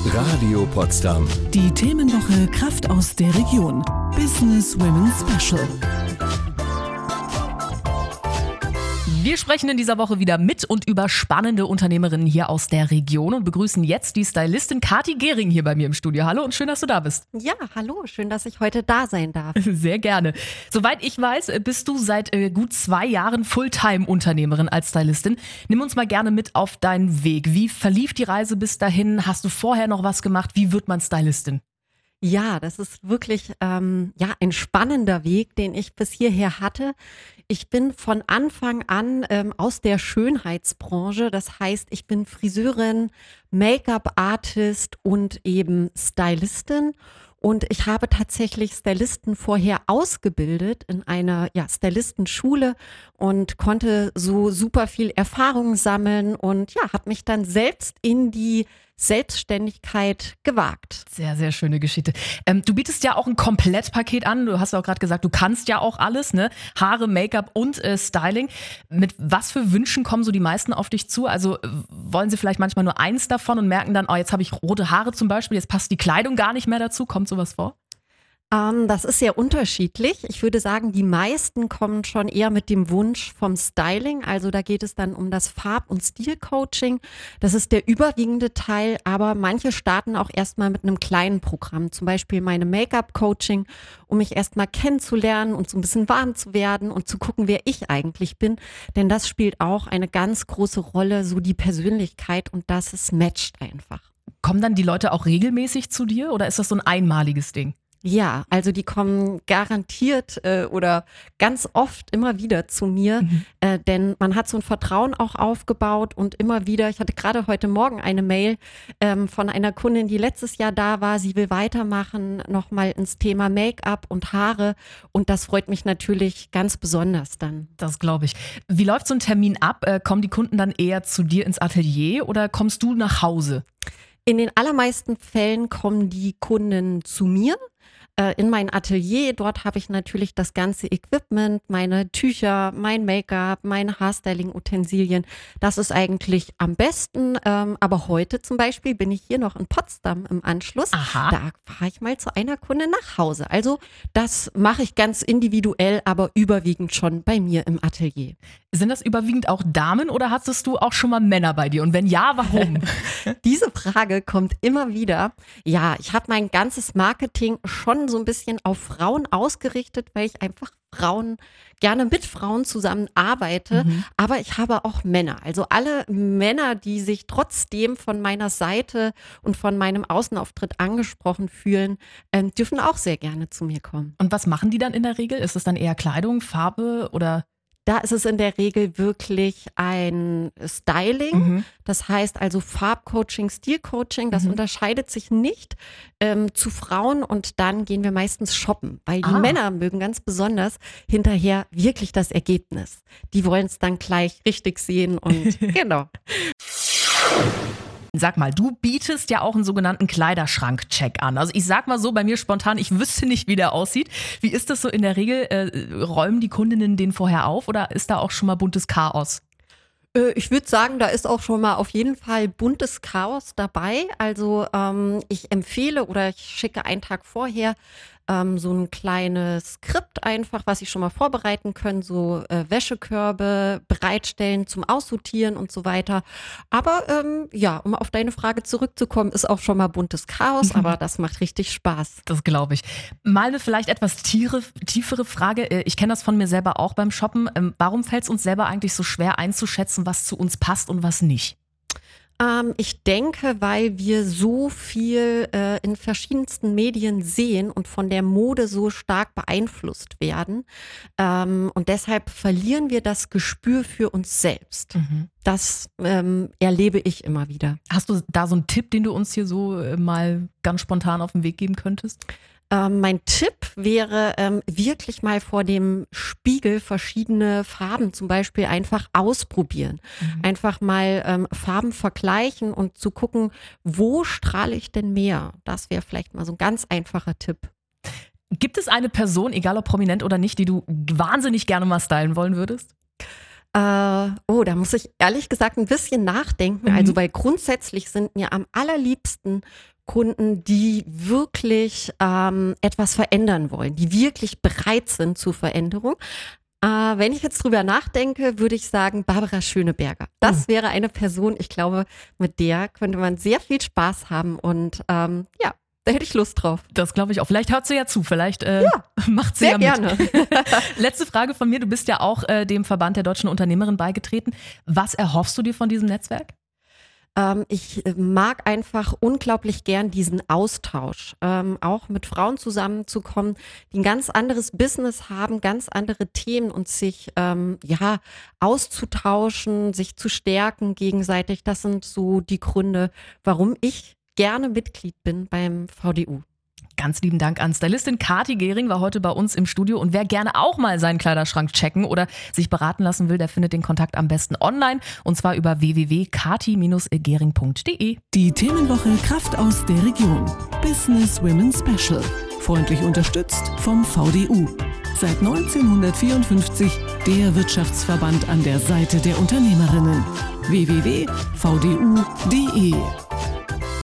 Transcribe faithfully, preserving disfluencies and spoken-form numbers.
Radio Potsdam. Die Themenwoche Kraft aus der Region. Business Women Special. Wir sprechen in dieser Woche wieder mit und über spannende Unternehmerinnen hier aus der Region und begrüßen jetzt die Stylistin Kathi Gehring hier bei mir im Studio. Hallo und schön, dass du da bist. Ja, hallo, schön, dass ich heute da sein darf. Sehr gerne. Soweit ich weiß, bist du seit äh, gut zwei Jahren Fulltime-Unternehmerin als Stylistin. Nimm uns mal gerne mit auf deinen Weg. Wie verlief die Reise bis dahin? Hast du vorher noch was gemacht? Wie wird man Stylistin? Ja, das ist wirklich ähm, ja, ein spannender Weg, den ich bis hierher hatte. Ich bin von Anfang an ähm, aus der Schönheitsbranche. Das heißt, ich bin Friseurin, Make-up-Artist und eben Stylistin. Und ich habe tatsächlich Stylisten vorher ausgebildet in einer ja, Stylistenschule und konnte so super viel Erfahrung sammeln und ja, habe mich dann selbst in die Selbstständigkeit gewagt. Sehr, sehr schöne Geschichte. Ähm, du bietest ja auch ein Komplettpaket an. Du hast ja auch gerade gesagt, du kannst ja auch alles, ne? Haare, Make-up und äh, Styling. Mit was für Wünschen kommen so die meisten auf dich zu? Also äh, wollen sie vielleicht manchmal nur eins davon und merken dann, oh, jetzt habe ich rote Haare zum Beispiel, jetzt passt die Kleidung gar nicht mehr dazu. Kommt sowas vor? Ähm, das ist sehr unterschiedlich. Ich würde sagen, die meisten kommen schon eher mit dem Wunsch vom Styling. Also da geht es dann um das Farb- und Stilcoaching. Das ist der überwiegende Teil, aber manche starten auch erstmal mit einem kleinen Programm. Zum Beispiel meine Make-up-Coaching, um mich erstmal kennenzulernen und so ein bisschen warm zu werden und zu gucken, wer ich eigentlich bin. Denn das spielt auch eine ganz große Rolle, so die Persönlichkeit, und das ist matcht einfach. Kommen dann die Leute auch regelmäßig zu dir oder ist das so ein einmaliges Ding? Ja, also die kommen garantiert äh, oder ganz oft immer wieder zu mir, mhm. äh, denn man hat so ein Vertrauen auch aufgebaut und immer wieder, ich hatte gerade heute Morgen eine Mail ähm, von einer Kundin, die letztes Jahr da war, sie will weitermachen, nochmal ins Thema Make-up und Haare, und das freut mich natürlich ganz besonders dann. Das glaube ich. Wie läuft so ein Termin ab? Äh, kommen die Kunden dann eher zu dir ins Atelier oder kommst du nach Hause? In den allermeisten Fällen kommen die Kunden zu mir in mein Atelier. Dort habe ich natürlich das ganze Equipment, meine Tücher, mein Make-up, meine Haarstyling-Utensilien. Das ist eigentlich am besten. Ähm, aber heute zum Beispiel bin ich hier noch in Potsdam im Anschluss. Aha. Da fahre ich mal zu einer Kundin nach Hause. Also das mache ich ganz individuell, aber überwiegend schon bei mir im Atelier. Sind das überwiegend auch Damen oder hattest du auch schon mal Männer bei dir? Und wenn ja, warum? Diese Frage kommt immer wieder. Ja, ich habe mein ganzes Marketing schon so ein bisschen auf Frauen ausgerichtet, weil ich einfach Frauen, gerne mit Frauen zusammen arbeite. Mhm. Aber ich habe auch Männer. Also alle Männer, die sich trotzdem von meiner Seite und von meinem Außenauftritt angesprochen fühlen, äh, dürfen auch sehr gerne zu mir kommen. Und was machen die dann in der Regel? Ist es dann eher Kleidung, Farbe oder? Da ist es in der Regel wirklich ein Styling. Mhm. Das heißt also Farbcoaching, Stilcoaching. Das mhm. unterscheidet sich nicht ähm, zu Frauen. Und dann gehen wir meistens shoppen, weil die ah. Männer mögen ganz besonders hinterher wirklich das Ergebnis. Die wollen es dann gleich richtig sehen und genau. Sag mal, du bietest ja auch einen sogenannten Kleiderschrank-Check an. Also ich sag mal so, bei mir spontan, ich wüsste nicht, wie der aussieht. Wie ist das so in der Regel? Äh, räumen die Kundinnen den vorher auf oder ist da auch schon mal buntes Chaos? Äh, ich würde sagen, da ist auch schon mal auf jeden Fall buntes Chaos dabei. Also ähm, ich empfehle oder ich schicke einen Tag vorher ähm, so ein kleines Skript einfach, was Sie schon mal vorbereiten können, so äh, Wäschekörbe bereitstellen zum Aussortieren und so weiter. Aber ähm, ja, um auf deine Frage zurückzukommen, ist auch schon mal buntes Chaos, mhm. aber das macht richtig Spaß. Das glaube ich. Mal eine vielleicht etwas tiere, tiefere Frage. Ich kenne das von mir selber auch beim Shoppen. Warum fällt es uns selber eigentlich so schwer einzuschätzen, was zu uns passt und was nicht? Ähm, ich denke, weil wir so viel äh, in verschiedensten Medien sehen und von der Mode so stark beeinflusst werden. Ähm, und deshalb verlieren wir das Gespür für uns selbst. Mhm. Das ähm, erlebe ich immer wieder. Hast du da so einen Tipp, den du uns hier so äh, mal ganz spontan auf den Weg geben könntest? Ähm, mein Tipp wäre, ähm, wirklich mal vor dem Spiegel verschiedene Farben zum Beispiel einfach ausprobieren. Mhm. Einfach mal ähm, Farben vergleichen und zu gucken, wo strahle ich denn mehr? Das wäre vielleicht mal so ein ganz einfacher Tipp. Gibt es eine Person, egal ob prominent oder nicht, die du wahnsinnig gerne mal stylen wollen würdest? Äh, oh, da muss ich ehrlich gesagt ein bisschen nachdenken. Mhm. Also, weil grundsätzlich sind mir am allerliebsten Kunden, die wirklich ähm, etwas verändern wollen, die wirklich bereit sind zur Veränderung. Äh, wenn ich jetzt drüber nachdenke, würde ich sagen Barbara Schöneberger. Das mhm. wäre eine Person, ich glaube, mit der könnte man sehr viel Spaß haben und ähm, ja, da hätte ich Lust drauf. Das glaube ich auch. Vielleicht hört sie ja zu. Vielleicht äh, ja, macht sie sehr ja gerne. mit. Letzte Frage von mir. Du bist ja auch äh, dem Verband der deutschen Unternehmerinnen beigetreten. Was erhoffst du dir von diesem Netzwerk? Ähm, ich mag einfach unglaublich gern diesen Austausch, ähm, auch mit Frauen zusammenzukommen, die ein ganz anderes Business haben, ganz andere Themen und sich ähm, ja auszutauschen, sich zu stärken gegenseitig. Das sind so die Gründe, warum ich gerne Mitglied bin beim V D U. Ganz lieben Dank an Stylistin Kathi Gehring, war heute bei uns im Studio. Und wer gerne auch mal seinen Kleiderschrank checken oder sich beraten lassen will, der findet den Kontakt am besten online und zwar über w w w punkt kathi Bindestrich gehring punkt d e. Die Themenwoche Kraft aus der Region. Business Women Special. Freundlich unterstützt vom V D U. Seit neunzehnhundertvierundfünfzig der Wirtschaftsverband an der Seite der Unternehmerinnen. w w w punkt v d u punkt d e